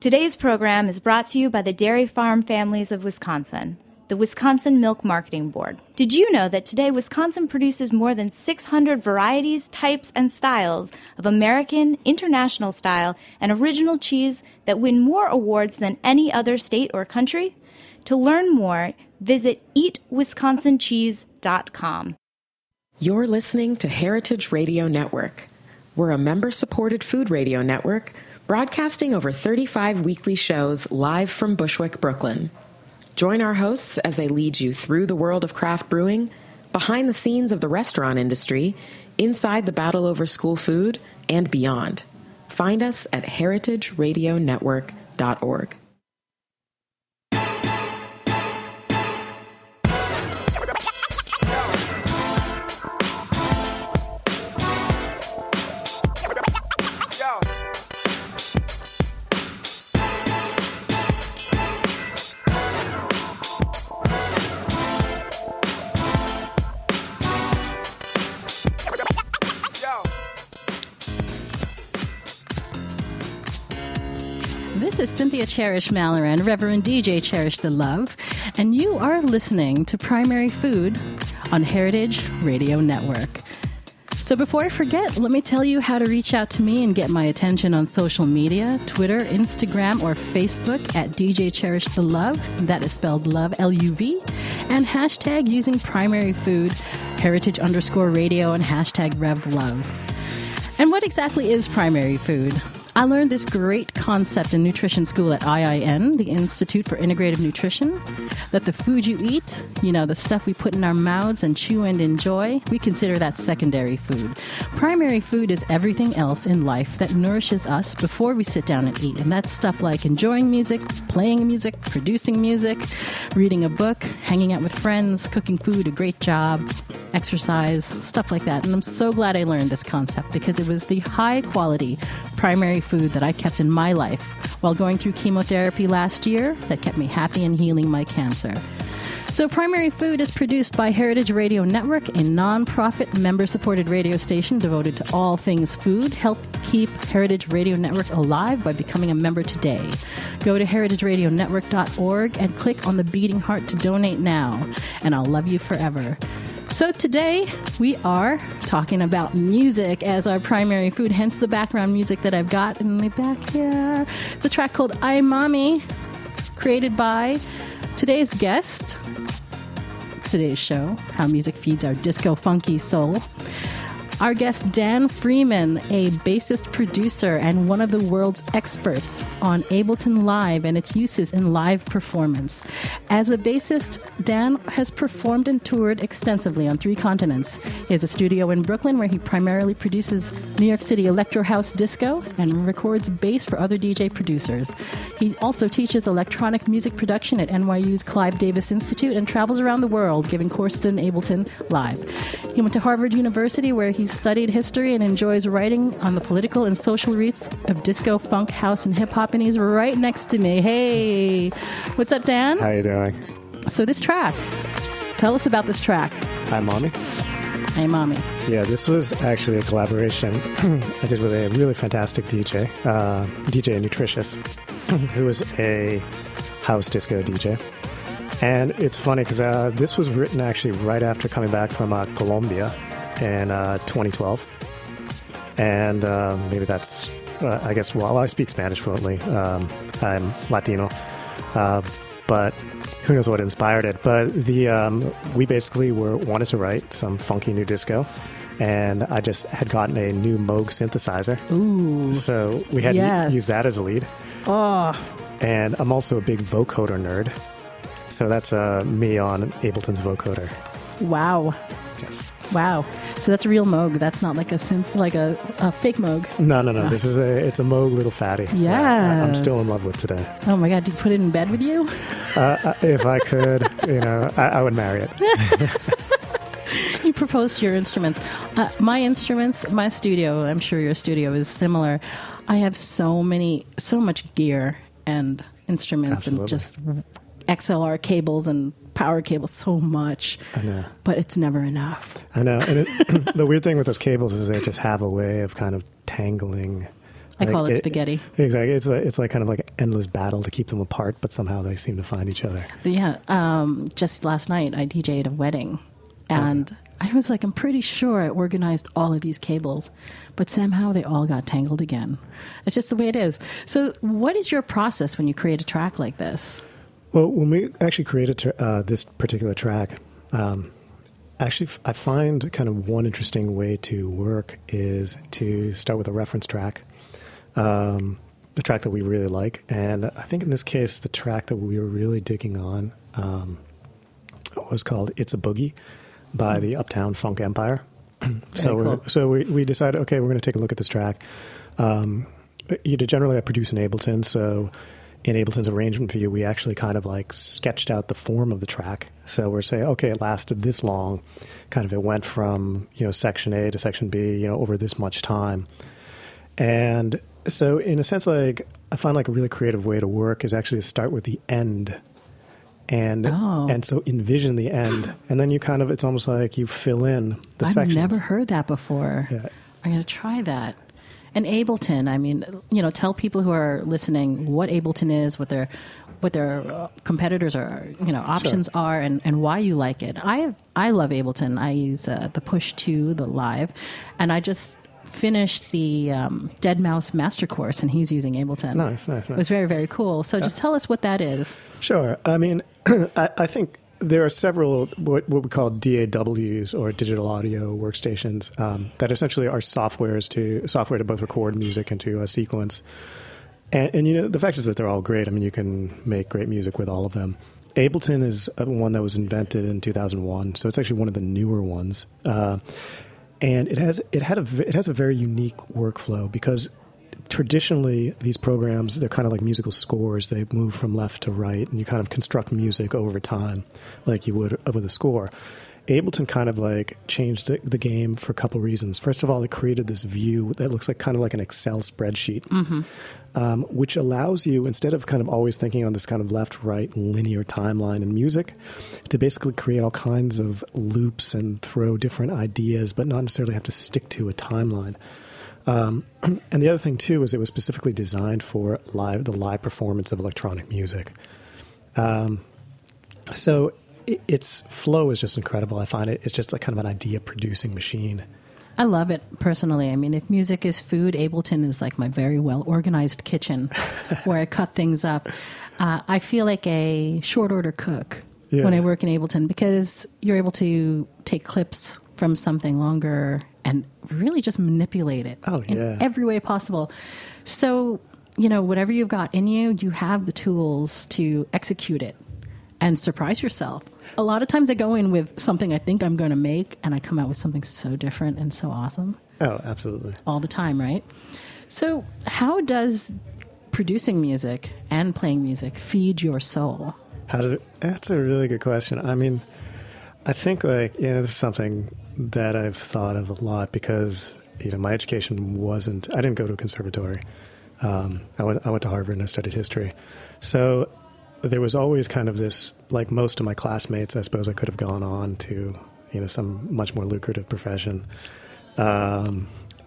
Today's program is brought to you by the Dairy Farm Families of Wisconsin, the Wisconsin Milk Marketing Board. Did you know that today Wisconsin produces more than 600 varieties, types, and styles of American, international style, and original cheese that win more awards than any other state or country? To learn more, visit eatwisconsincheese.com. You're listening to Heritage Radio Network. We're a member-supported food radio network broadcasting over 35 weekly shows live from Bushwick, Brooklyn. Join our hosts as they lead you through the world of craft brewing, behind the scenes of the restaurant industry, inside the battle over school food, and beyond. Find us at heritageradionetwork.org. This is Cynthia Cherish Malloran, Reverend DJ Cherish the Love, and you are listening to Primary Food on Heritage Radio Network. So before I forget, let me tell you how to reach out to me and get my attention on social media, Twitter, Instagram, or Facebook at DJ Cherish the Love, that is spelled love, L-U-V, and hashtag using Primary Food, Heritage_Radio, and hashtag RevLove. And what exactly is primary food? I learned this great concept in nutrition school at IIN, the Institute for Integrative Nutrition, that the food you eat, the stuff we put in our mouths and chew and enjoy, we consider that secondary food. Primary food is everything else in life that nourishes us before we sit down and eat. And that's stuff like enjoying music, playing music, producing music, reading a book, hanging out with friends, cooking food, a great job, exercise, stuff like that. And I'm so glad I learned this concept because it was the high quality primary food that I kept in my life while going through chemotherapy last year that kept me happy and healing my cancer. So Primary Food is produced by Heritage Radio Network, a non-profit member-supported radio station devoted to all things food. Help keep Heritage Radio Network alive by becoming a member today. Go to heritageradionetwork.org and click on the beating heart to donate now, and I'll love you forever. So today we are talking about music as our primary food, hence the background music that I've got in the back here. It's a track called I Mommy, created by today's guest, today's show, How Music Feeds Our Disco Funky Soul. Our guest, Dan Freeman, a bassist producer and one of the world's experts on Ableton Live and its uses in live performance. As a bassist, Dan has performed and toured extensively on 3 continents. He has a studio in Brooklyn where he primarily produces New York City electro house disco and records bass for other DJ producers. He also teaches electronic music production at NYU's Clive Davis Institute and travels around the world giving courses in Ableton Live. He went to Harvard University where he studied history and enjoys writing on the political and social roots of disco, funk, house, and hip-hop, and he's right next to me. Hey, what's up, Dan? How you doing? So this track, tell us about this track. Hi, Mommy. Hey, Mommy. Yeah, this was actually a collaboration I did with a really fantastic DJ, DJ Nutritious, who was a house disco DJ. And it's funny because this was written actually right after coming back from Colombia in 2012. And maybe that's, I guess, well, I speak Spanish fluently. I'm Latino. But who knows what inspired it. But we basically wanted to write some funky new disco. And I just had gotten a new Moog synthesizer. Ooh. So we had to use that as a lead. Oh. And I'm also a big vocoder nerd. So that's me on Ableton's vocoder. Wow. Yes. Wow. So that's a real Moog. That's not like a synth, like a fake Moog. No. This is it's a Moog little fatty. Yeah. I'm still in love with today. Oh my God. Did you put it in bed with you? If I could, I would marry it. You propose to your instruments. My instruments, my studio, I'm sure your studio is similar. I have so much gear and instruments. Absolutely. And just XLR cables and power cables, so much. I know. But it's never enough. I know. And the weird thing with those cables is they just have a way of kind of tangling I call it spaghetti. Exactly. It's like kind of like an endless battle to keep them apart, but somehow they seem to find each other. Yeah. Just last night, I DJ'd a wedding, and I was like, I'm pretty sure I organized all of these cables, but somehow they all got tangled again. It's just the way it is. So what is your process when you create a track like this? Well, when we actually created this particular track, actually, I find kind of one interesting way to work is to start with a reference track, the track that we really like. And I think in this case, the track that we were really digging on was called It's a Boogie by the Uptown Funk Empire. So we decided, okay, we're going to take a look at this track. Generally, I produce in Ableton, so in Ableton's arrangement view, we actually kind of like sketched out the form of the track. So we're saying, okay, it lasted this long. Kind of it went from, section A to section B, over this much time. And so in a sense, like I find like a really creative way to work is actually to start with the end. And so envision the end. And then you kind of, it's almost like you fill in the sections. I've never heard that before. Yeah. I'm going to try that. And Ableton, I mean, tell people who are listening what Ableton is, what their competitors are, options are, and why you like it. I love Ableton. I use the Push 2, the Live, and I just finished the deadmau5 master course, and he's using Ableton. Nice. It was very, very cool. So just tell us what that is. Sure. I mean, I think there are several what we call DAWs or digital audio workstations that essentially are software to both record music and to sequence. And the fact is that they're all great. I mean, you can make great music with all of them. Ableton is one that was invented in 2001, so it's actually one of the newer ones. And it has a very unique workflow because traditionally these programs, they're kind of like musical scores. They move from left to right, and you kind of construct music over time like you would with a score. Ableton kind of like changed the game for a couple of reasons. First of all, it created this view that looks like kind of like an Excel spreadsheet, which allows you, instead of kind of always thinking on this kind of left-right linear timeline in music, to basically create all kinds of loops and throw different ideas, but not necessarily have to stick to a timeline. And the other thing, too, is it was specifically designed for the live performance of electronic music. So its flow is just incredible. I find it's just like kind of an idea-producing machine. I love it personally. I mean, if music is food, Ableton is like my very well-organized kitchen where I cut things up. I feel like a short-order cook when I work in Ableton because you're able to take clips from something longer and really just manipulate it in every way possible. So, whatever you've got in you, you have the tools to execute it and surprise yourself. A lot of times I go in with something I think I'm going to make, and I come out with something so different and so awesome. Oh, absolutely. All the time, right? So how does producing music and playing music feed your soul? That's a really good question. I mean, I think this is something that I've thought of a lot because, my education I didn't go to a conservatory. I went to Harvard and I studied history. So there was always kind of this, like most of my classmates, I suppose I could have gone on to, some much more lucrative profession. And,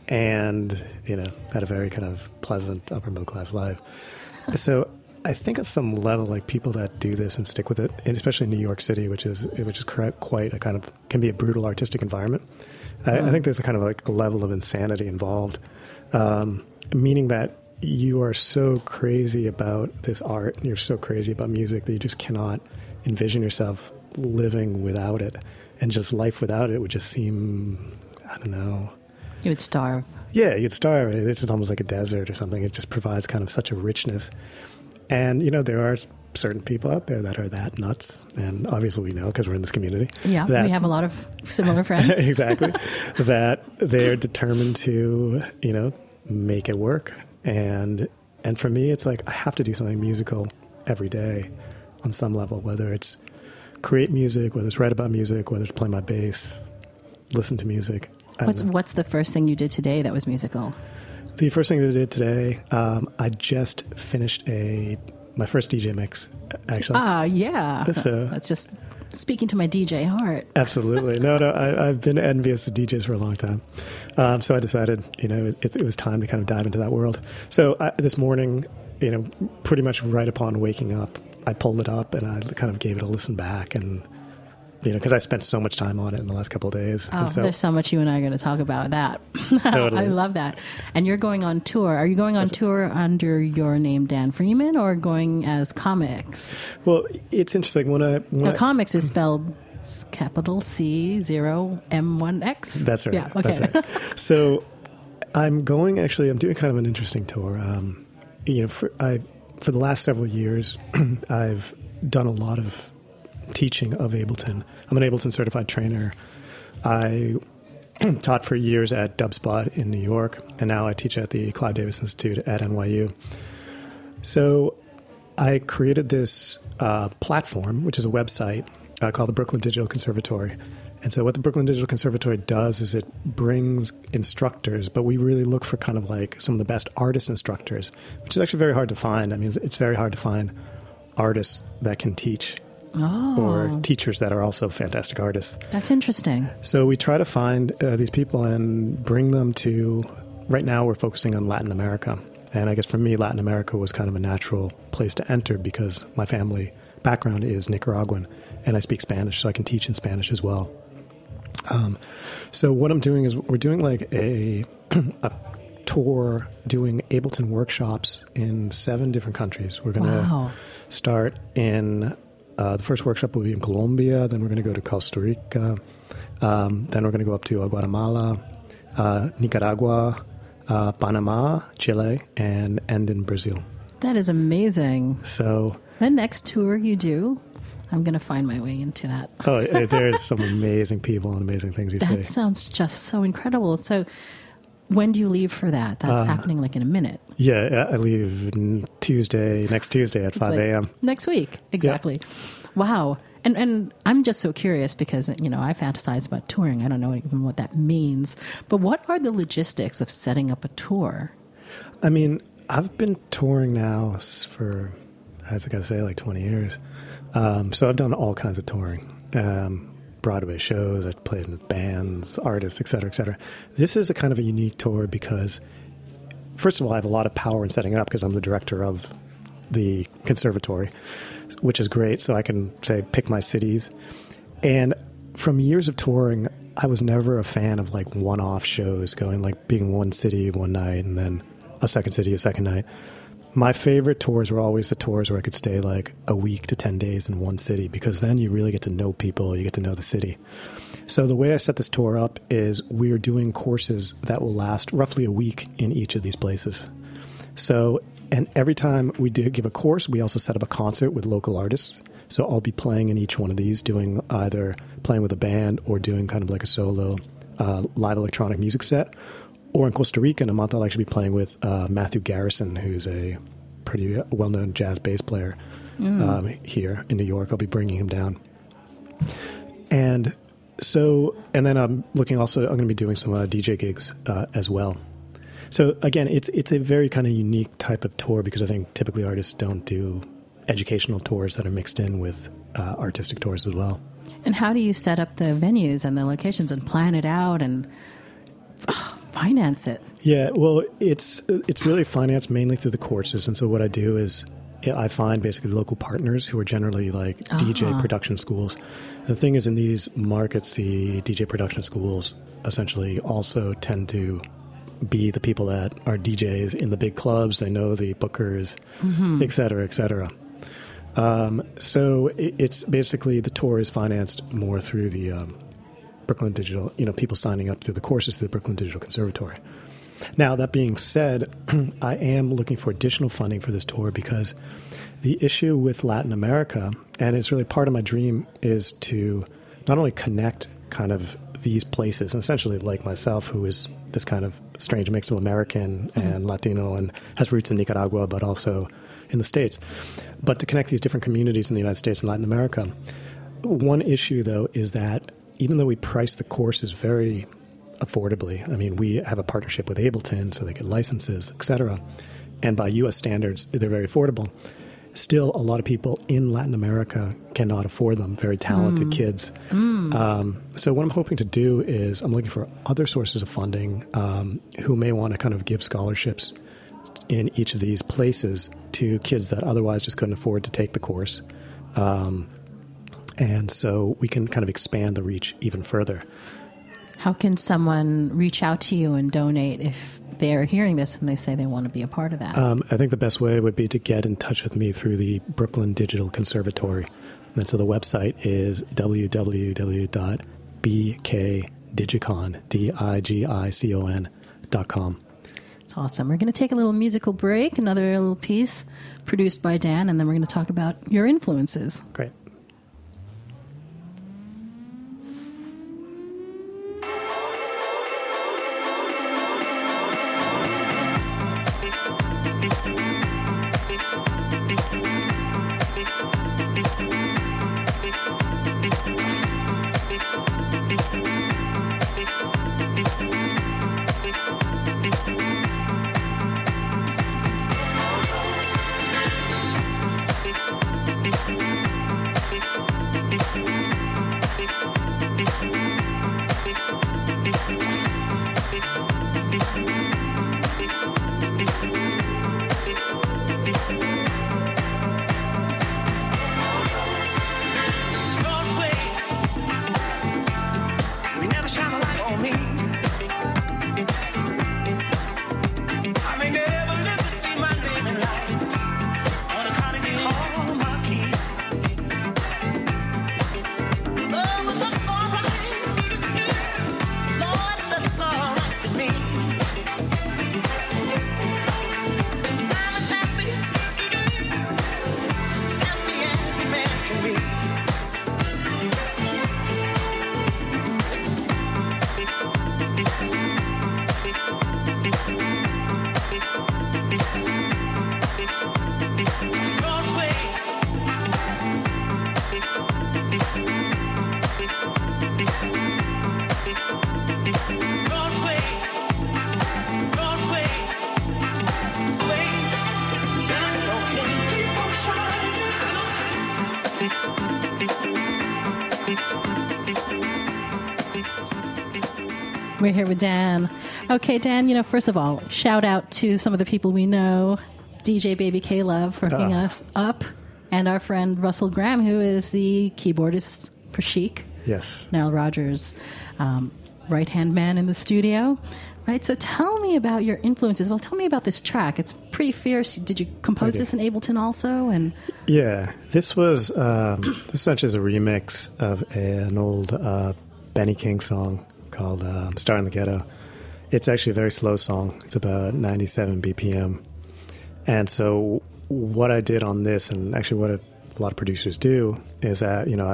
had a very kind of pleasant upper middle class life. So I think at some level, like people that do this and stick with it, and especially in New York City, which is quite a kind of, can be a brutal artistic environment. I think there's a kind of like a level of insanity involved, meaning that you are so crazy about this art, and you're so crazy about music that you just cannot envision yourself living without it. And just life without it would just seem, I don't know. You would starve. Yeah, you'd starve. It's almost like a desert or something. It just provides kind of such a richness. And, there are certain people out there that are that nuts. And obviously we know because we're in this community. Yeah, we have a lot of similar friends. Exactly. That they're determined to, make it work. And for me, it's like I have to do something musical every day on some level, whether it's create music, whether it's write about music, whether it's play my bass, listen to music. What's the first thing you did today that was musical? The first thing that I did today, I just finished my first DJ mix, actually. Yeah. So that's just speaking to my DJ heart. Absolutely. No, I've been envious of DJs for a long time. So I decided, it was time to kind of dive into that world. So this morning, pretty much right upon waking up, I pulled it up and I kind of gave it a listen back, and because I spent so much time on it in the last couple of days. Oh, there's so much you and I are going to talk about that. Totally. I love that. And you're going on tour. Are you going on tour under your name, Dan Freeman, or going as Comics? Well, it's interesting. Comics is spelled capital C0M1X. That's right. Yeah, okay. That's right. So I'm doing kind of an interesting tour. For the last several years, I've done a lot of teaching of Ableton. I'm an Ableton certified trainer. I taught for years at Dubspot in New York, and now I teach at the Clive Davis Institute at NYU. So I created this platform, which is a website called the Brooklyn Digital Conservatory. And so what the Brooklyn Digital Conservatory does is it brings instructors, but we really look for kind of like some of the best artist instructors, which is actually very hard to find. I mean, it's very hard to find artists that can teach. Or teachers that are also fantastic artists. That's interesting. So we try to find these people and bring them to, right now we're focusing on Latin America. And I guess for me, Latin America was kind of a natural place to enter because my family background is Nicaraguan and I speak Spanish, so I can teach in Spanish as well. So what I'm doing is we're doing like a tour doing Ableton workshops in 7 different countries. We're going to start in... the first workshop will be in Colombia, then we're going to go to Costa Rica, then we're going to go up to Guatemala, Nicaragua, Panama, Chile, and end in Brazil. That is amazing. So the next tour you do, I'm going to find my way into that. Oh, there's some amazing people and amazing things you say. That sounds just so incredible. So when do you leave for that? That's happening like in a minute. Yeah, I leave next Tuesday at 5 a.m. Next week, exactly. Yeah. Wow. And I'm just so curious because, I fantasize about touring. I don't know even what that means. But what are the logistics of setting up a tour? I mean, I've been touring now for, I was going to say, like 20 years. So I've done all kinds of touring. Broadway shows, I've played with bands, artists, et cetera, et cetera. This is a kind of a unique tour because, first of all, I have a lot of power in setting it up because I'm the director of the conservatory, which is great. So I can, pick my cities. And from years of touring, I was never a fan of like one-off shows going like being one city one night and then a second city a second night. My favorite tours were always the tours where I could stay like a week to 10 days in one city because then you really get to know people, you get to know the city. So the way I set this tour up is we're doing courses that will last roughly a week in each of these places. So, and every time we do give a course, we also set up a concert with local artists. So I'll be playing in each one of these, doing either playing with a band or doing kind of like a solo live electronic music set. Or in Costa Rica in a month, I'll actually be playing with Matthew Garrison, who's a pretty well-known jazz bass player here in New York. I'll be bringing him down. And then I'm going to be doing some DJ gigs as well. So again, it's a very kind of unique type of tour because I think typically artists don't do educational tours that are mixed in with artistic tours as well. And how do you set up the venues and the locations and plan it out and finance it? Yeah, well, it's really financed mainly through the courses. And so what I do is I find basically local partners who are generally like DJ production schools. And the thing is, in these markets, the DJ production schools essentially also tend to be the people that are DJs in the big clubs. They know the bookers, et cetera, et cetera. So it's basically the tour is financed more through the Brooklyn Digital, people signing up to the courses through the Brooklyn Digital Conservatory. Now, that being said, I am looking for additional funding for this tour because the issue with Latin America, and it's really part of my dream, is to not only connect kind of these places, and essentially like myself, who is this kind of strange mix of American and Latino and has roots in Nicaragua, but also in the States, but to connect these different communities in the United States and Latin America. One issue, though, is that even though we price the courses very affordably, I mean, we have a partnership with Ableton so they get licenses, et cetera, and by U.S. standards, they're very affordable. still a lot of people in Latin America cannot afford them, very talented kids. So what I'm hoping to do is I'm looking for other sources of funding who may want to kind of give scholarships in each of these places to kids that otherwise just couldn't afford to take the course. And so we can kind of expand the reach even further. How can someone reach out to you and donate if they're hearing this and they say they want to be a part of that? I think the best way would be to get in touch with me through the Brooklyn Digital Conservatory. And so the website is www.bkdigicon.com. It's awesome. We're going to take a little musical break, another little piece produced by Dan, and then we're going to talk about your influences. Great. We're here with Dan. Okay, Dan, first of all, shout out to some of the people we know. DJ Baby K Love for hooking us up, and our friend Russell Graham, who is the keyboardist for Chic. Yes. Nile Rodgers, right-hand man in the studio. Right, so tell me about your influences. Well, tell me about this track. It's pretty fierce. Did you compose this in Ableton also? And yeah, this was this actually is a remix of an old Benny King song called "Star in the Ghetto." It's actually a very slow song. It's about 97 BPM. And so what I did on this, and actually what a lot of producers do, is that you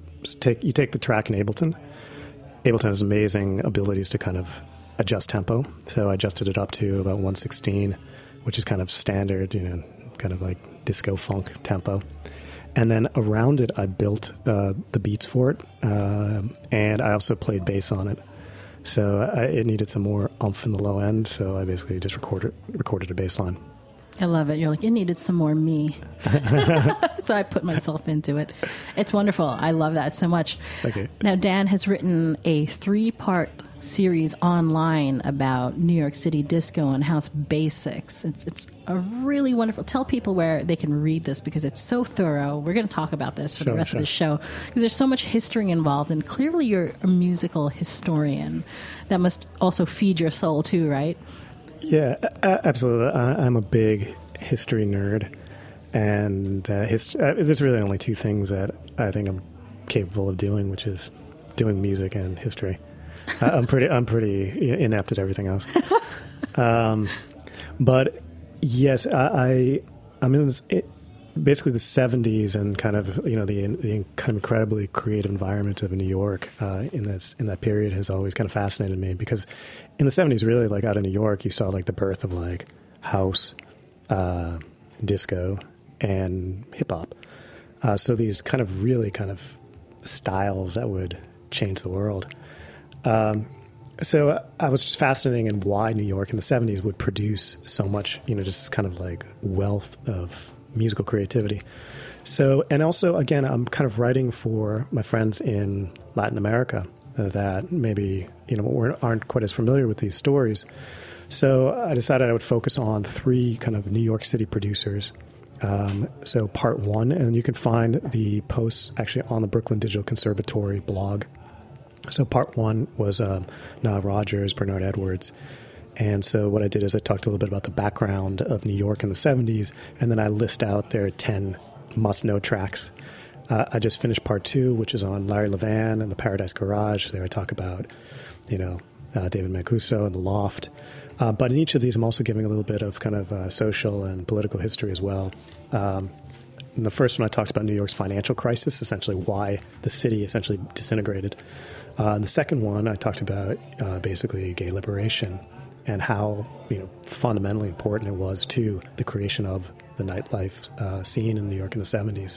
take the track in Ableton. Ableton has amazing abilities to kind of adjust tempo. So I adjusted it up to about 116, which is kind of standard, kind of like disco funk tempo. And then around it, I built the beats for it, and I also played bass on it. So it needed some more oomph in the low end, so I basically just recorded a bass line. I love it. You're like, it needed some more me. So I put myself into it. It's wonderful. I love that so much. Okay. Now, Dan has written a 3-part series online about New York City disco and house basics. It's a really wonderful. Tell people where they can read this because it's so thorough. We're going to talk about this for the rest of the show because there's so much history involved, and clearly you're a musical historian. That must also feed your soul too, right? Yeah, absolutely. I'm a big history nerd, and there's really only 2 things that I think I'm capable of doing, which is doing music and history. I'm pretty inept at everything else. But yes, I'm in basically the 70s and kind of the kind of incredibly creative environment of New York in that period has always kind of fascinated me, because in the 70s, really, like out of New York, you saw like the birth of like house, disco, and hip hop. So these kind of really kind of styles that would change the world. So I was just fascinated in why New York in the 70s would produce so much, just this kind of like wealth of musical creativity. So, and also, again, I'm kind of writing for my friends in Latin America that maybe, aren't quite as familiar with these stories. So I decided I would focus on 3 kind of New York City producers. So part 1, and you can find the posts actually on the Brooklyn Digital Conservatory blog. So part 1 was Nile Rodgers, Bernard Edwards. And so what I did is I talked a little bit about the background of New York in the 70s, and then I list out their 10 must-know tracks. I just finished part 2, which is on Larry Levan and the Paradise Garage. There I talk about, David Mancuso and the Loft. But in each of these, I'm also giving a little bit of kind of social and political history as well. In the first one, I talked about New York's financial crisis, essentially why the city essentially disintegrated. In the second one, I talked about basically gay liberation and how fundamentally important it was to the creation of the nightlife scene in New York in the 70s.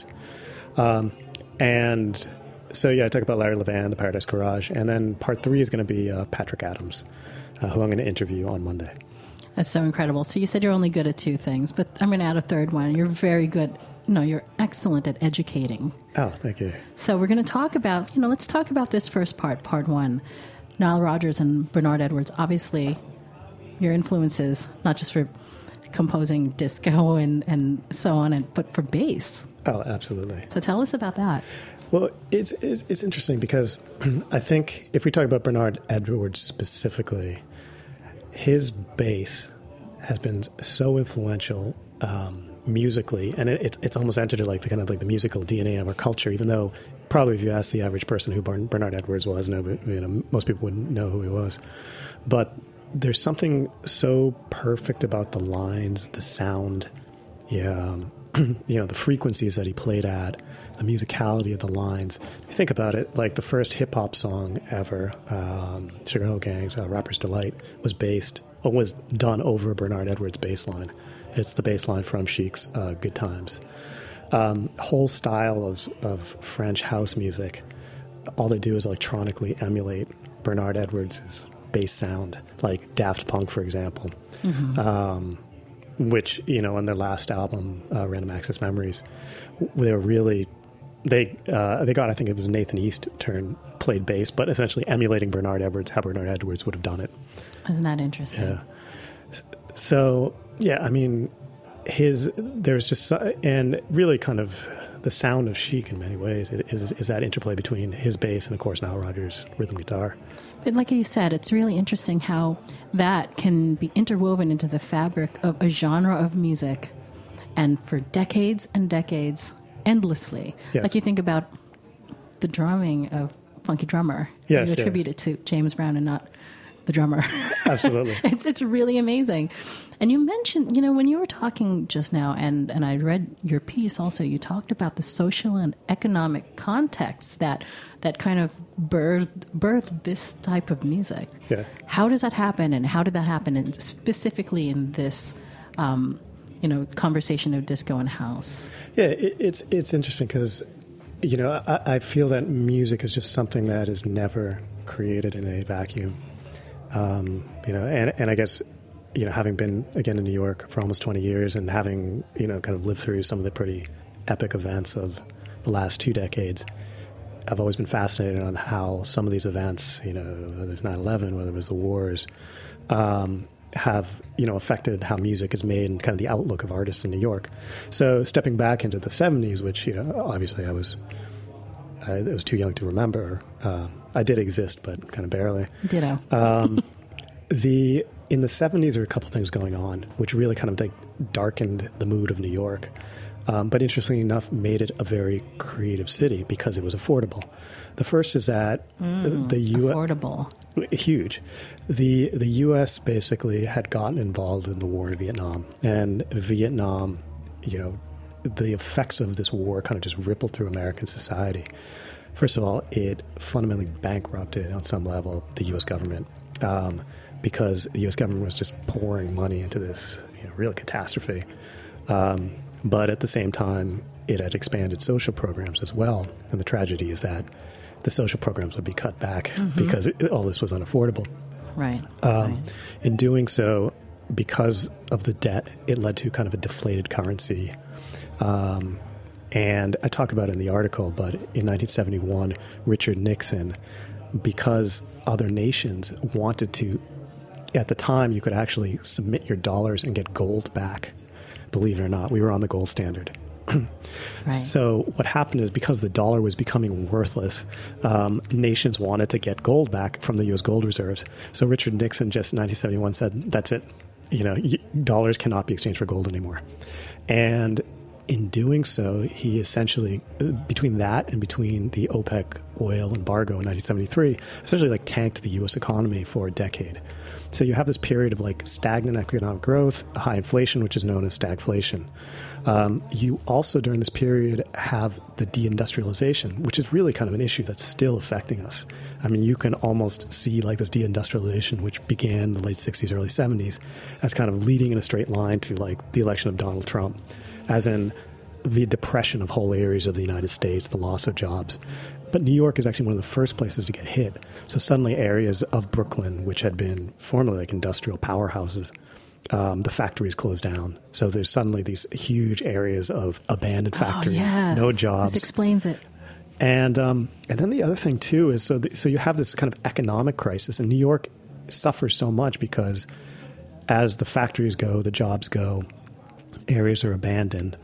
And so, I talk about Larry Levan, the Paradise Garage, and then part 3 is going to be Patrick Adams, who I'm going to interview on Monday. That's so incredible. So you said you're only good at 2 things, but I'm going to add a third one. You're very good. No, you're excellent at educating. Oh, thank you. So we're going to talk about, let's talk about this first part 1. Nile Rodgers and Bernard Edwards, obviously your influences, not just for composing disco and so on, but for bass. Oh, absolutely. So tell us about that. Well, it's interesting because I think if we talk about Bernard Edwards specifically, his bass has been so influential musically, and it's almost entered like the kind of like the musical DNA of our culture. Even though probably if you ask the average person who Bernard Edwards was, most people wouldn't know who he was. But there's something so perfect about the lines, the sound, the frequencies that he played at, the musicality of the lines. If you think about it, like the first hip-hop song ever, Sugar Hill Gang's Rapper's Delight, was done over Bernard Edwards' bass line. It's the bass line from Chic's Good Times. Whole style of French house music, all they do is electronically emulate Bernard Edwards' bass sound, like Daft Punk, for example. Mm-hmm. Which, on their last album, Random Access Memories, they were really, they got, I think it was Nathan East played bass, but essentially emulating Bernard Edwards, how Bernard Edwards would have done it. Isn't that interesting? Yeah. So, there's just, and really kind of the sound of Chic in many ways is that interplay between his bass and, of course, Nile Rodgers' rhythm guitar. But like you said, it's really interesting how that can be interwoven into the fabric of a genre of music, and for decades and decades, endlessly. Yes. Like you think about the drumming of Funky Drummer. Yes, you attribute it to James Brown and not the drummer. Absolutely. It's really amazing. And you mentioned, when you were talking just now, and I read your piece also, you talked about the social and economic context that kind of birthed this type of music. Yeah. How does that happen, and how did that happen, and specifically in this, conversation of disco and house? Yeah, it's interesting because, I feel that music is just something that is never created in a vacuum. And I guess, having been, again, in New York for almost 20 years and having, kind of lived through some of the pretty epic events of the last 2 decades, I've always been fascinated on how some of these events, whether it's 9/11, whether it was the wars, have, affected how music is made and kind of the outlook of artists in New York. So stepping back into the 70s, which, obviously I was too young to remember. I did exist, but kind of barely. Ditto. In the 70s, there were a couple things going on, which really kind of darkened the mood of New York. But interestingly enough, made it a very creative city because it was affordable. The first is that the U.S. affordable, huge. The U.S. basically had gotten involved in the war in Vietnam, and Vietnam, the effects of this war kind of just rippled through American society. First of all, it fundamentally bankrupted on some level the U.S. government because the U.S. government was just pouring money into this real catastrophe. But at the same time, it had expanded social programs as well. And the tragedy is that the social programs would be cut back because all this was unaffordable. Right. In doing so, because of the debt, it led to kind of a deflated currency. And I talk about it in the article, but in 1971, Richard Nixon, because other nations wanted to, at the time, you could actually submit your dollars and get gold back. Believe it or not, we were on the gold standard. Right. So what happened is, because the dollar was becoming worthless, nations wanted to get gold back from the U.S. gold reserves. So Richard Nixon just in 1971 said, that's it. Dollars cannot be exchanged for gold anymore. And in doing so, he essentially, between that and between the OPEC oil embargo in 1973, essentially tanked the U.S. economy for a decade. So you have this period of stagnant economic growth, high inflation, which is known as stagflation. You also, during this period, have the deindustrialization, which is really kind of an issue that's still affecting us. I mean, you can almost see this deindustrialization, which began in the late 60s, early 70s, as kind of leading in a straight line to the election of Donald Trump, as in the depression of whole areas of the United States, the loss of jobs. But New York is actually one of the first places to get hit. So suddenly areas of Brooklyn, which had been formerly industrial powerhouses, the factories closed down. So there's suddenly these huge areas of abandoned factories, no jobs. This explains it. And then the other thing, too, is so you have this kind of economic crisis. And New York suffers so much because as the factories go, the jobs go, areas are abandoned,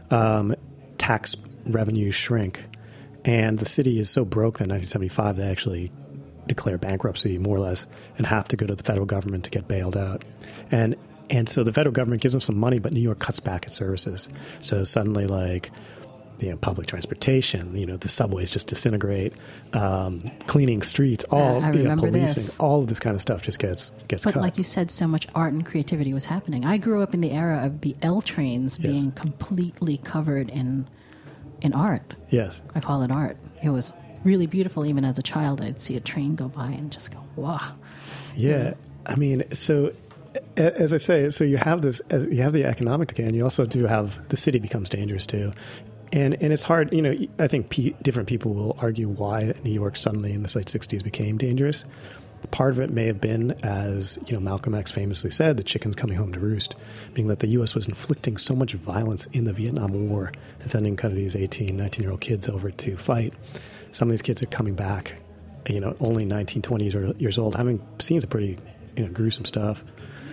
tax revenues shrink. And the city is so broke that in 1975 they actually declare bankruptcy, more or less, and have to go to the federal government to get bailed out. And so the federal government gives them some money, but New York cuts back its services. So suddenly, public transportation, the subways just disintegrate, cleaning streets, policing, this. All of this kind of stuff just gets cut. But like you said, so much art and creativity was happening. I grew up in the era of the L trains being completely covered in art. Yes. I call it art. It was really beautiful. Even as a child, I'd see a train go by and just go, wow. Yeah. I mean, so as I say, so you have the economic decay, and you also do have the city becomes dangerous too. And it's hard, I think different people will argue why New York suddenly in the late 60s became dangerous. Part of it may have been, as Malcolm X famously said, the chickens coming home to roost, meaning that the U.S. was inflicting so much violence in the Vietnam War and sending kind of these 18, 19-year-old kids over to fight. Some of these kids are coming back, only 19, 20 years old, having seen some pretty gruesome stuff.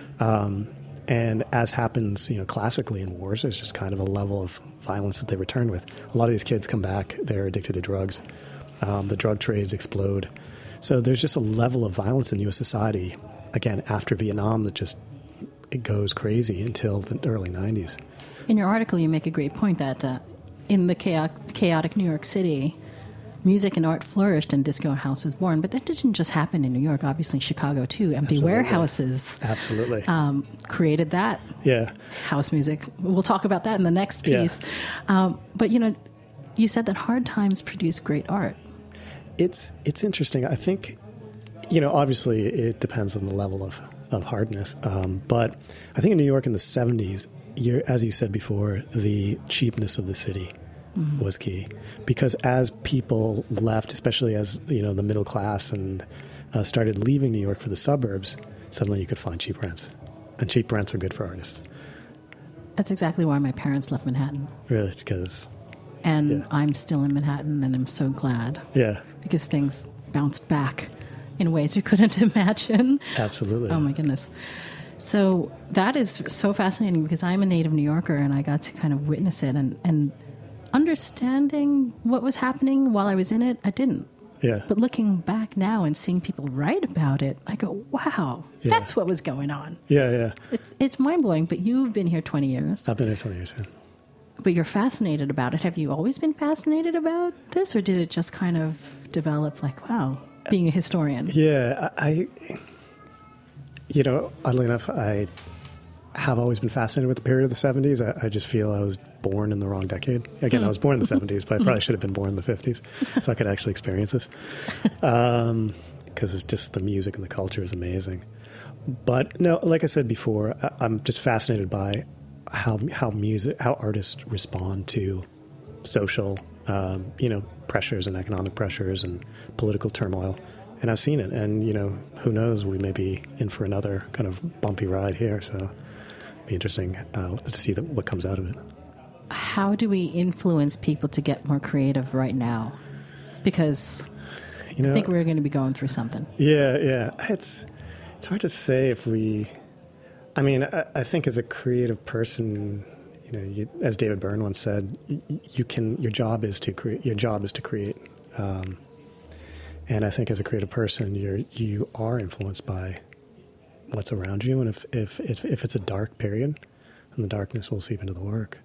And as happens, classically in wars, there's just kind of a level of violence that they return with. A lot of these kids come back, they're addicted to drugs. The drug trades explode. So there's just a level of violence in U.S. society, again, after Vietnam, that it goes crazy until the early 90s. In your article, you make a great point that in the chaotic New York City, music and art flourished and disco house was born. But that didn't just happen in New York. Obviously, Chicago, too. Empty warehouses created that house music. We'll talk about that in the next piece. Yeah. But, you said that hard times produce great art. It's interesting. I think, obviously it depends on the level of hardness. But I think in New York in the 70s, as you said before, the cheapness of the city was key. Because as people left, especially as, the middle class and started leaving New York for the suburbs, suddenly you could find cheap rents. And cheap rents are good for artists. That's exactly why my parents left Manhattan. Really? Because... And I'm still in Manhattan, and I'm so glad. Yeah. Because things bounced back in ways we couldn't imagine. Absolutely. Oh, my goodness. So that is so fascinating because I'm a native New Yorker, and I got to kind of witness it. And understanding what was happening while I was in it, I didn't. Yeah. But looking back now and seeing people write about it, I go, wow, that's what was going on. Yeah. It's mind-blowing, but you've been here 20 years. I've been here 20 years, yeah. But you're fascinated about it. Have you always been fascinated about this, or did it just kind of develop being a historian? Yeah, oddly enough, I have always been fascinated with the period of the 70s. I just feel I was born in the wrong decade. Again, I was born in the 70s, but I probably should have been born in the 50s so I could actually experience this. Because it's just the music and the culture is amazing. But no, like I said before, I'm just fascinated by how artists respond to social, pressures and economic pressures and political turmoil. And I've seen it. And, who knows, we may be in for another kind of bumpy ride here. So it'll be interesting to see what comes out of it. how do we influence people to get more creative right now? Because I think we're going to be going through something. Yeah. It's hard to say if we... I mean, I think as a creative person, as David Byrne once said, your job is to create. And I think as a creative person, you are influenced by what's around you, and if it's a dark period, then the darkness will seep into the work.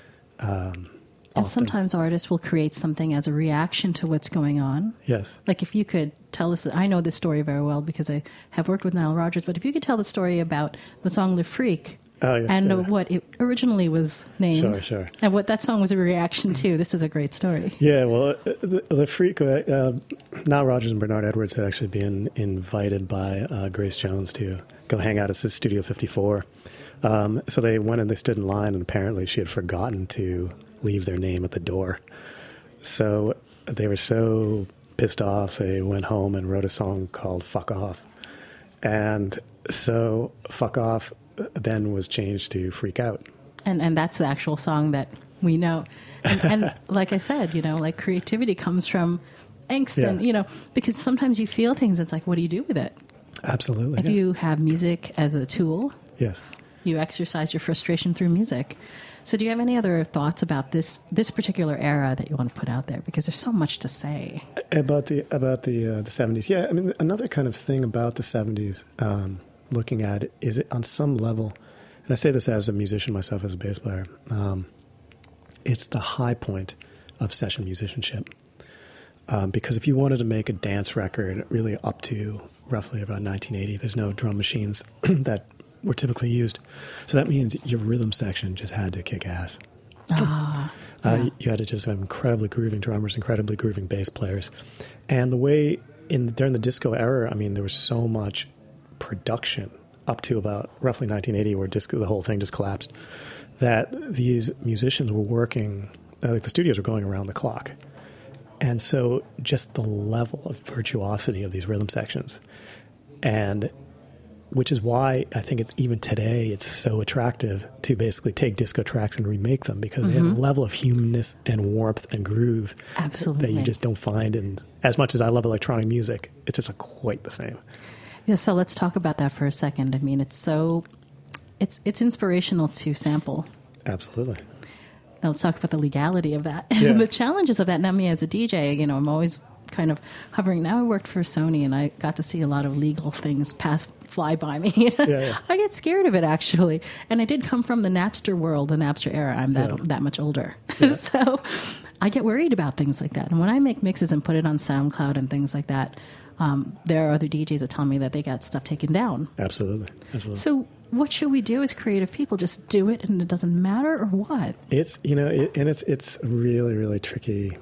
And sometimes artists will create something as a reaction to what's going on. Yes. Like if you could tell us, I know this story very well because I have worked with Nile Rodgers, but if you could tell the story about the song Le Freak, and what it originally was named, sure, and what that song was a reaction to, this is a great story. Yeah, well, Le Freak, Nile Rodgers and Bernard Edwards had actually been invited by Grace Jones to go hang out at Studio 54. So they went and they stood in line, and apparently she had forgotten to leave their name at the door. So they were so pissed off, they went home and wrote a song called Fuck Off. And so Fuck Off then was changed to Freak Out. And that's the actual song that we know. And like I said, like creativity comes from angst and, because sometimes you feel things, it's like, what do you do with it? Absolutely. If you have music as a tool, yes, you exercise your frustration through music. So do you have any other thoughts about this particular era that you want to put out there? Because there's so much to say. About the 70s. Yeah, I mean, another kind of thing about the 70s, looking at it, is it on some level, and I say this as a musician myself, as a bass player, it's the high point of session musicianship. Because if you wanted to make a dance record really up to roughly about 1980, there's no drum machines that were typically used. So that means your rhythm section just had to kick ass. Yeah. You had to just have incredibly grooving drummers, incredibly grooving bass players. And the way during the disco era, I mean, there was so much production up to about roughly 1980 where the whole thing just collapsed, that these musicians were working, like the studios were going around the clock. And so just the level of virtuosity of these rhythm sections, and which is why I think it's even today it's so attractive to basically take disco tracks and remake them, because they have a level of humanness and warmth and groove that you just don't find. And as much as I love electronic music, it's just quite the same. Yeah, so let's talk about that for a second. I mean, it's inspirational to sample. Absolutely. Now let's talk about the legality of that. Yeah. The challenges of that. Now, me as a DJ, I'm always kind of hovering. Now I worked for Sony, and I got to see a lot of legal things fly by me. Yeah. I get scared of it, actually. And I did come from the Napster world, the Napster era. I'm that much older. Yeah. So I get worried about things like that. And when I make mixes and put it on SoundCloud and things like that, there are other DJs that tell me that they got stuff taken down. Absolutely. So what should we do as creative people? Just do it and it doesn't matter, or what? It's, it's a really, really tricky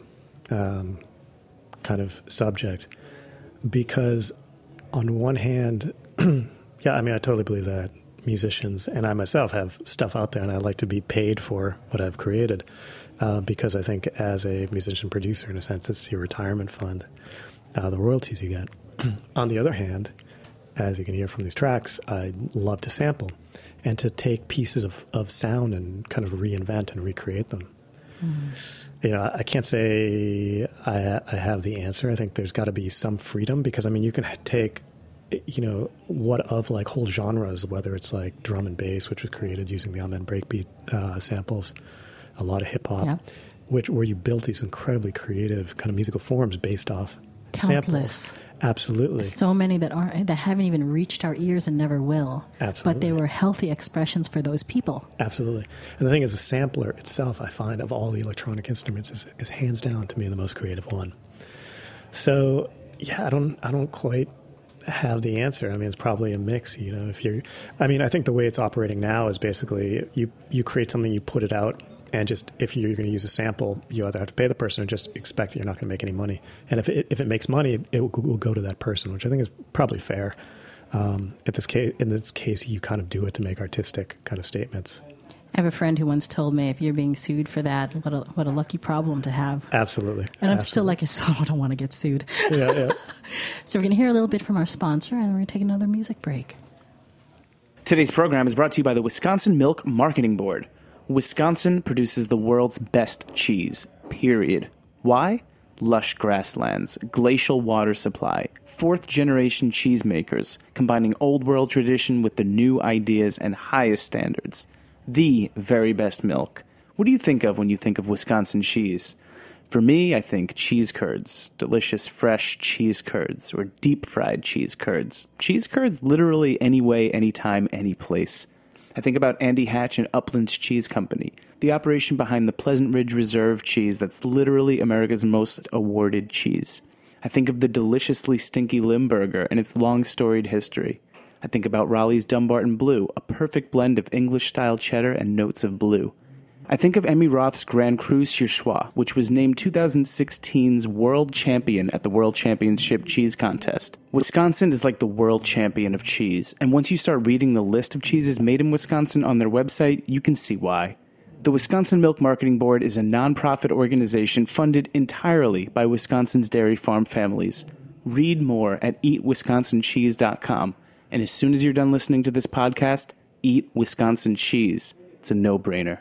kind of subject, because on one hand, I totally believe that musicians and I myself have stuff out there, and I like to be paid for what I've created, because I think as a musician producer, in a sense, it's your retirement fund, the royalties you get. On the other hand, as you can hear from these tracks, I love to sample and to take pieces of sound and kind of reinvent and recreate them. I can't say I have the answer. I think there's got to be some freedom, because, you can take, what of like whole genres, whether it's like drum and bass, which was created using the Amen breakbeat samples, a lot of hip hop, where you build these incredibly creative kind of musical forms based off countless samples. Absolutely. So many that haven't even reached our ears and never will. Absolutely. But they were healthy expressions for those people. Absolutely. And the thing is, the sampler itself, I find, of all the electronic instruments, is hands down to me the most creative one. So, I don't quite have the answer. It's probably a mix. I think the way it's operating now is basically you create something, you put it out, and just if you're going to use a sample, you either have to pay the person or just expect that you're not going to make any money. And if it makes money, it will go to that person, which I think is probably fair. In this case, you kind of do it to make artistic kind of statements. I have a friend who once told me, if you're being sued for that, what a lucky problem to have. Absolutely. And I'm still like, I don't want to get sued. Yeah. So we're going to hear a little bit from our sponsor, and then we're going to take another music break. Today's program is brought to you by the Wisconsin Milk Marketing Board. Wisconsin produces the world's best cheese, period. Why? Lush grasslands, glacial water supply, fourth-generation cheesemakers, combining old-world tradition with the new ideas and highest standards. The very best milk. What do you think of when you think of Wisconsin cheese? For me, I think cheese curds, delicious fresh cheese curds, or deep-fried cheese curds. Cheese curds literally any way, anytime, any place. I think about Andy Hatch and Upland's Cheese Company, the operation behind the Pleasant Ridge Reserve cheese that's literally America's most awarded cheese. I think of the deliciously stinky Limburger and its long storied history. I think about Raleigh's Dumbarton Blue, a perfect blend of English-style cheddar and notes of blue. I think of Emmy Roth's Grand Cru Surchoix, which was named 2016's World Champion at the World Championship Cheese Contest. Wisconsin is like the world champion of cheese, and once you start reading the list of cheeses made in Wisconsin on their website, you can see why. The Wisconsin Milk Marketing Board is a nonprofit organization funded entirely by Wisconsin's dairy farm families. Read more at eatwisconsincheese.com, and as soon as you're done listening to this podcast, eat Wisconsin cheese. It's a no-brainer.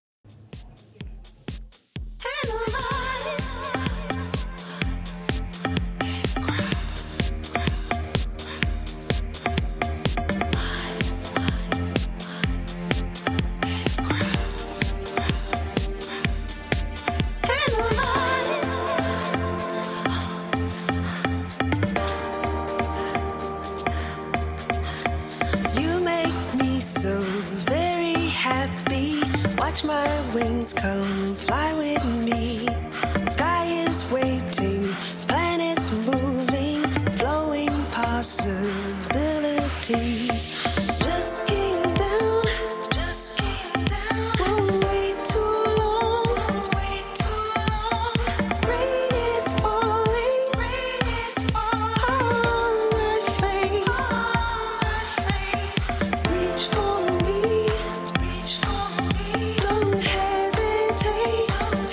My wings come fly with me. Sky is waiting, planets moving, flowing possibilities. Just came down, won't wait too long, rain is falling, on my face, reach for me. Don't hesitate.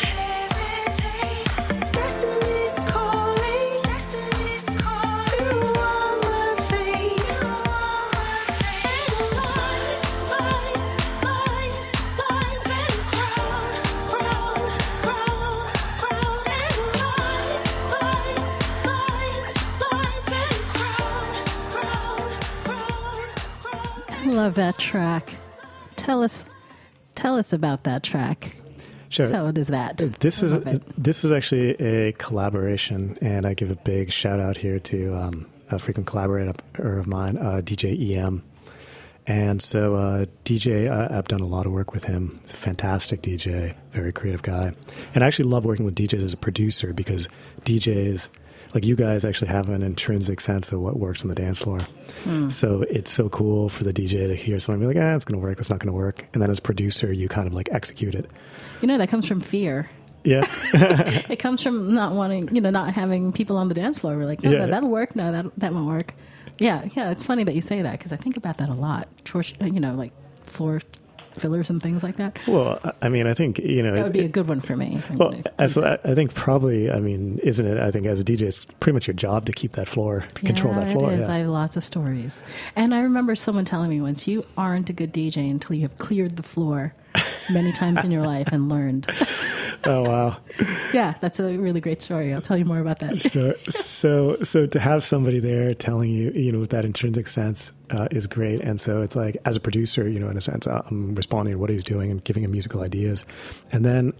Destiny's calling. You are my fate. Lights and crown. And lights and crown. I love that track. Tell us about that track. Sure. So what is that? This is actually a collaboration, and I give a big shout out here to a frequent collaborator of mine, DJ EM. And so DJ, I've done a lot of work with him. He's a fantastic DJ, very creative guy. And I actually love working with DJs as a producer because DJs, like you guys, actually have an intrinsic sense of what works on the dance floor. So it's so cool for the DJ to hear someone be like, it's going to work, that's not going to work. And then as a producer, you kind of like execute it. You know, that comes from fear. Yeah. It comes from not wanting, not having people on the dance floor. We're like, no, that'll work. No, that won't work. Yeah. It's funny that you say that because I think about that a lot. Like floor fillers and things like that. Well, I mean, I think, that would be a good one for me. Well, so I think probably, isn't it? I think as a DJ, it's pretty much your job to keep that floor, control that floor. It is. Yeah. I have lots of stories. And I remember someone telling me once, you aren't a good DJ until you have cleared the floor many times in your life and learned. Oh, wow. Yeah, that's a really great story. I'll tell you more about that. Sure. So to have somebody there telling you, with that intrinsic sense is great. And so it's like, as a producer, in a sense, I'm responding to what he's doing and giving him musical ideas. And then,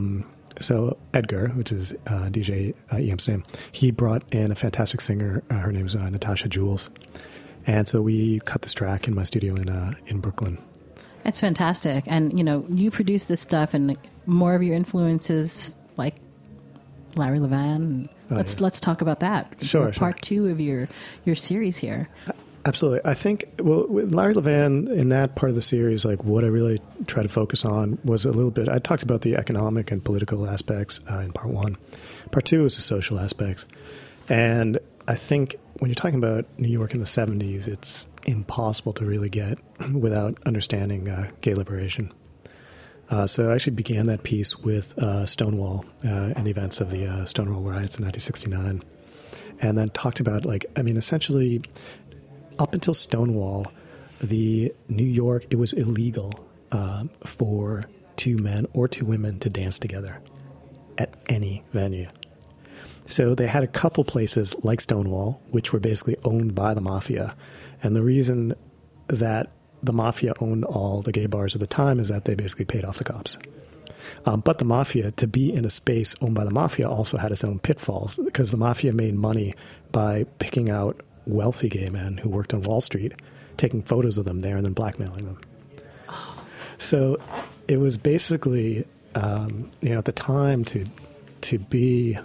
so Edgar, which is DJ EM's name, he brought in a fantastic singer. Her name is Natasha Jules. And so we cut this track in my studio in Brooklyn. It's fantastic. And, you produce this stuff and more of your influences like Larry Levan. Let's talk about that. Sure. Part 2 of your series here. Absolutely. I think, with Larry Levan, in that part of the series, like what I really try to focus on was a little bit, I talked about the economic and political aspects in part 1. Part 2 is the social aspects. And I think when you're talking about New York in the 70s, it's impossible to really get without understanding gay liberation. So I actually began that piece with Stonewall and the events of the Stonewall riots in 1969. And then talked about, essentially, up until Stonewall, the New York, it was illegal for two men or two women to dance together at any venue. So they had a couple places like Stonewall, which were basically owned by the mafia. And the reason that the mafia owned all the gay bars at the time is that they basically paid off the cops. But the mafia, to be in a space owned by the mafia, also had its own pitfalls, because the mafia made money by picking out wealthy gay men who worked on Wall Street, taking photos of them there, and then blackmailing them. So it was basically, at the time to be,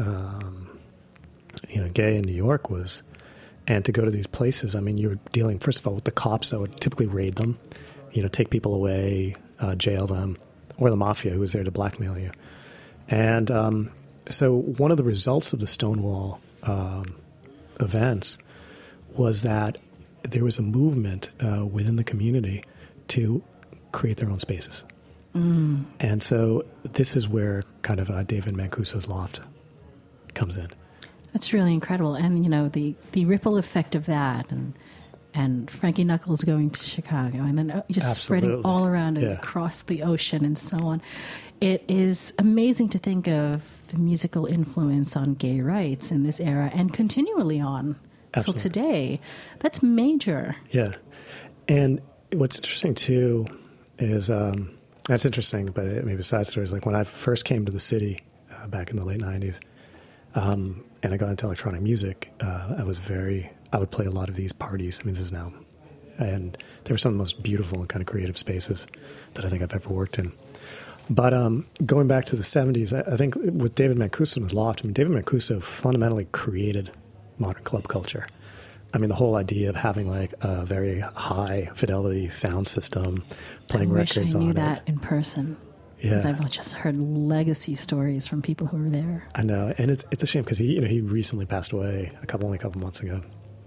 gay in New York was, and to go to these places, I mean, you were dealing, first of all, with the cops that would typically raid them, take people away, jail them, or the mafia who was there to blackmail you. And so one of the results of the Stonewall events was that there was a movement within the community to create their own spaces. And so this is where kind of David Mancuso's loft comes in. That's really incredible. And, the ripple effect of that and Frankie Knuckles going to Chicago and then just Absolutely. spreading all around and Yeah. across the ocean and so on. It is amazing to think of the musical influence on gay rights in this era and continually on till Absolutely. today. That's major. Yeah. And what's interesting, too, is that's interesting, but maybe a side story is like when I first came to the city back in the late 90s, and I got into electronic music, I would play a lot of these parties. I mean, this is now. And they were some of the most beautiful and kind of creative spaces that I think I've ever worked in. But going back to the 70s, I think with David Mancuso and his loft, I mean, David Mancuso fundamentally created modern club culture. I mean, the whole idea of having like a very high fidelity sound system, playing I wish records I knew on that it. in person. Yeah. Because I've just heard legacy stories from people who were there. I know, and it's a shame because he recently passed away only a couple months ago.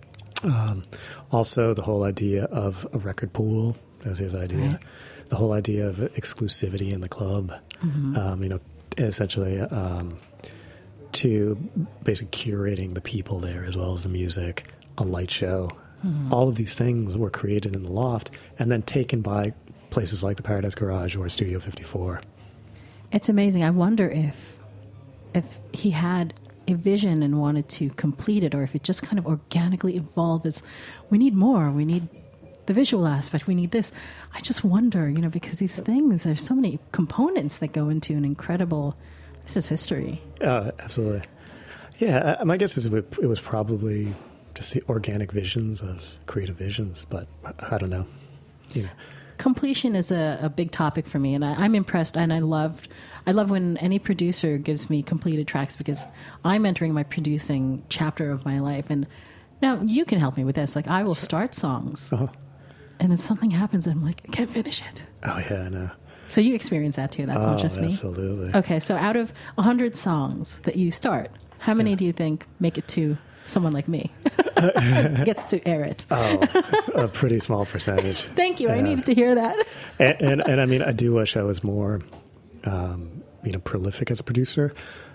Also, the whole idea of a record pool, that was his idea. Right. The whole idea of exclusivity in the club, essentially to basically curating the people there as well as the music, a light show. All of these things were created in the loft and then taken by places like the Paradise Garage or Studio 54. It's amazing. I wonder if he had a vision and wanted to complete it, or if it just kind of organically evolved as we need more, we need the visual aspect, we need this. I just wonder, because these things, there's so many components that go into an incredible, this is history. Absolutely. Yeah, my guess is it was probably just the organic visions of creative visions, but I don't know. Completion is a big topic for me, and I'm impressed, and I love when any producer gives me completed tracks, because I'm entering my producing chapter of my life. And now you can help me with this. Like, I will start songs, and then something happens, and I'm like, I can't finish it. Oh, yeah, I know. So you experience that too. That's not just me. Absolutely. Okay, so out of 100 songs that you start, how many do you think make it to someone like me? Gets to air it. A pretty small percentage. Thank you. I Yeah. needed to hear that. And I mean, I do wish I was more, prolific as a producer.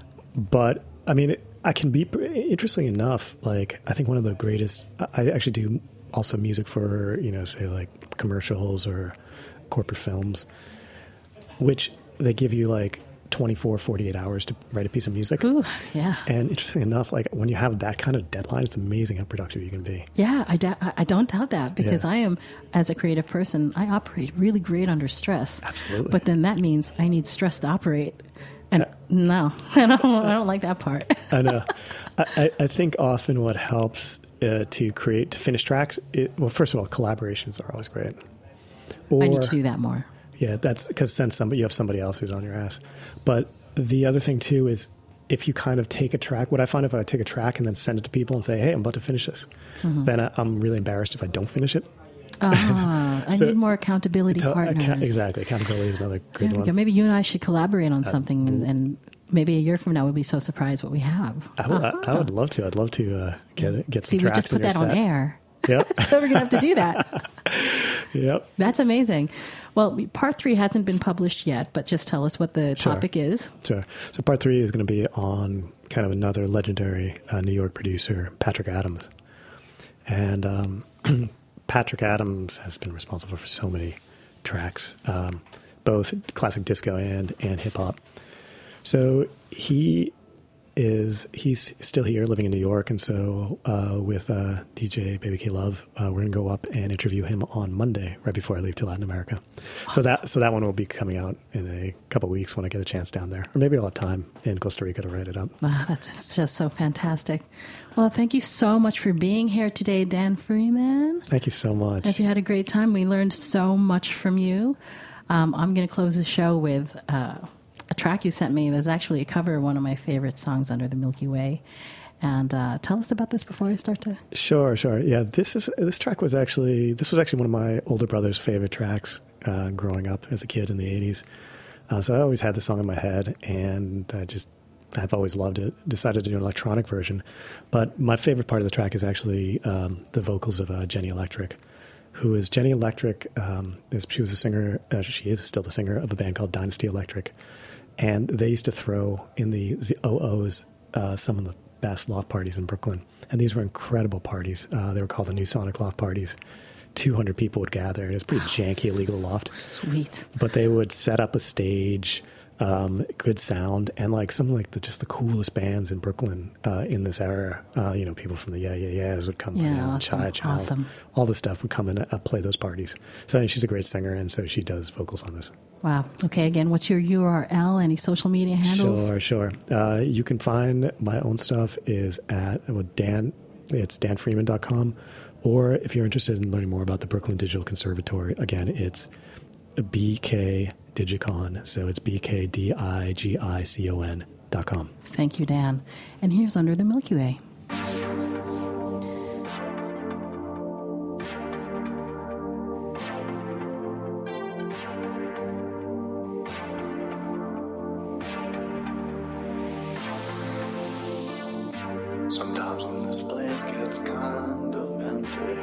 But I mean, I can be, interesting enough, like, I think one of the greatest, I actually do also music for, say like commercials or corporate films, which they give you like 24, 48 hours to write a piece of music. Ooh, yeah. And interesting enough, like when you have that kind of deadline, it's amazing how productive you can be. Yeah, I don't doubt that, because Yeah. I am, as a creative person, I operate really great under stress. Absolutely. But then that means I need stress to operate. And no, I don't like that part. I know. I think often what helps to finish tracks, well, first of all, collaborations are always great. Or, I need to do that more. Yeah, that's because then you have somebody else who's on your ass. But the other thing too is if you kind of take a track, what I find if I take a track and then send it to people and say, hey, I'm about to finish this, then I'm really embarrassed if I don't finish it. I So- need more accountability partners. Exactly. Accountability is another great There we one. go. Maybe you and I should collaborate on something, and maybe a year from now we'll be so surprised what we have. I would love to. I'd love to get some See, we tracks just put in your that on set. air. Yep. So we're going to have to do that. Yep. That's amazing. Well, part 3 hasn't been published yet, but just tell us what the Sure. topic is. Sure. So part 3 is going to be on kind of another legendary New York producer, Patrick Adams. And Patrick Adams has been responsible for so many tracks. both classic disco and hip hop. So he's still here living in New York, and so with DJ Baby K Love, we're going to go up and interview him on Monday, right before I leave to Latin America. Awesome. So that one will be coming out in a couple of weeks when I get a chance down there, or maybe I'll have time in Costa Rica to write it up. Wow, that's just so fantastic. Well, thank you so much for being here today, Dan Freeman. Thank you so much. I hope you had a great time. We learned so much from you. I'm going to close the show with a track you sent me. There's actually a cover of one of my favorite songs, Under the Milky Way. And tell us about this before I start to... Sure. Yeah, this was actually one of my older brother's favorite tracks growing up as a kid in the 80s. So I always had the song in my head, and I've always loved it. Decided to do an electronic version. But my favorite part of the track is actually the vocals of Jenny Electric, who is Jenny Electric. She was a singer. She is still the singer of a band called Dynasty Electric. And they used to throw in the OOs some of the best loft parties in Brooklyn. And these were incredible parties. They were called the New Sonic Loft Parties. 200 people would gather. It was pretty janky, illegal loft. Sweet. But they would set up a stage, good sound, and just the coolest bands in Brooklyn in this era. People from the Yeah Yeah Yeahs would come down, Child, awesome. All this stuff would come and play those parties. So she's a great singer, and so she does vocals on this. Wow. Okay, again, what's your URL? Any social media handles? Sure. You can find my own stuff is at it's danfreeman.com, or if you're interested in learning more about the Brooklyn Digital Conservatory, again, it's BK Digicon, so it's BKDIGICON.com. Thank you, Dan. And here's Under the Milky Way. Sometimes when this place gets kind of empty,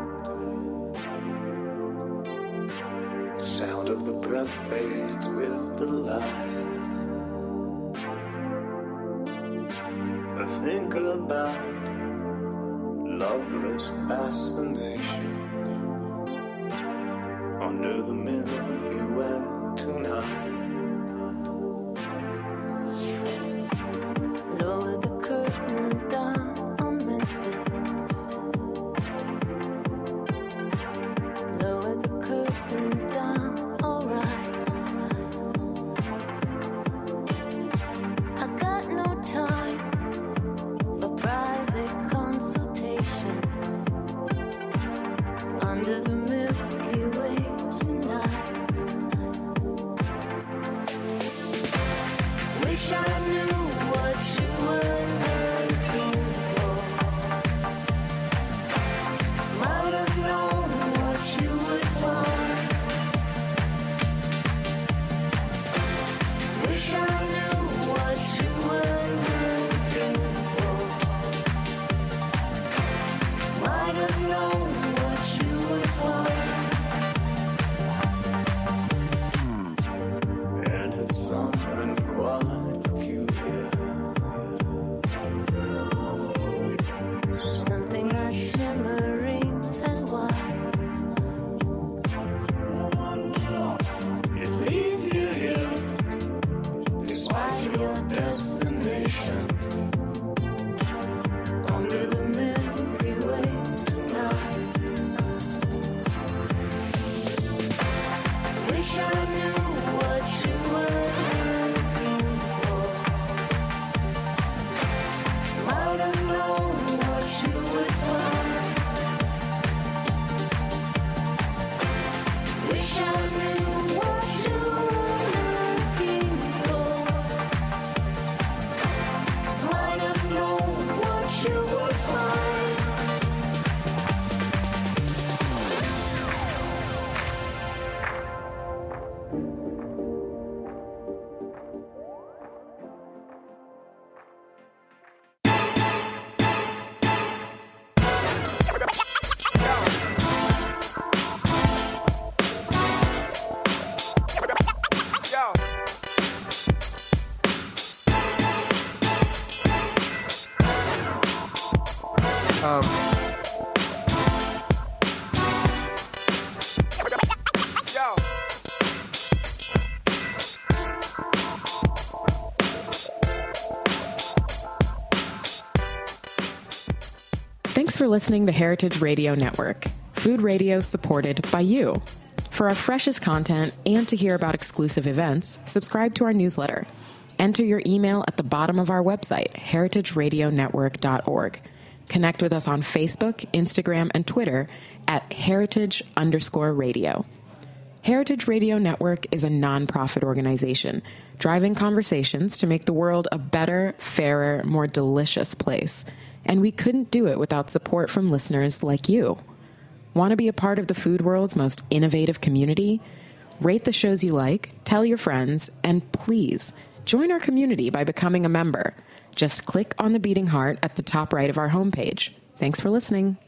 sound of the breath fades with the light. I think about loveless fascination under the Milky Way tonight. Lower the curtain down on Memphis. Lower the curtain down, alright. I got no time for private consultation under the Milky Way tonight. Wish I knew what you were looking for. Might have known what you would find. Wish I knew what you were looking for. Might have known what you would find. And it's something quite peculiar. Something that's shimmering and white. It leaves you here, despite your destination, under the Milky Way tonight. Wish I knew what you were looking for. Might have known what you would find. Wish I knew what you were looking for. Might have known what you would find. Thanks for listening to Heritage Radio Network, food radio supported by you. For our freshest content and to hear about exclusive events, subscribe to our newsletter. Enter your email at the bottom of our website, heritageradionetwork.org. Connect with us on Facebook, Instagram, and Twitter at heritage_radio. Heritage Radio Network is a nonprofit organization driving conversations to make the world a better, fairer, more delicious place. And we couldn't do it without support from listeners like you. Want to be a part of the food world's most innovative community? Rate the shows you like, tell your friends, and please join our community by becoming a member. Just click on the beating heart at the top right of our homepage. Thanks for listening.